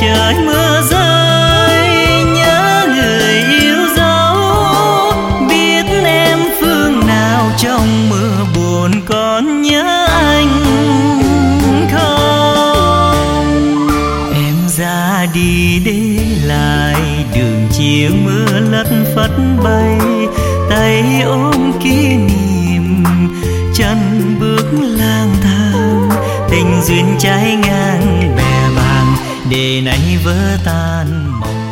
trời mưa rơi nhớ người yêu dấu, biết em phương nào trong mưa buồn còn nhớ anh không. Em ra đi để lại đường chiều mưa lất phất bay, tay ôm kỷ niệm chân bước lang thang, tình duyên trái ngang bè bàng để nay vỡ tan mộng.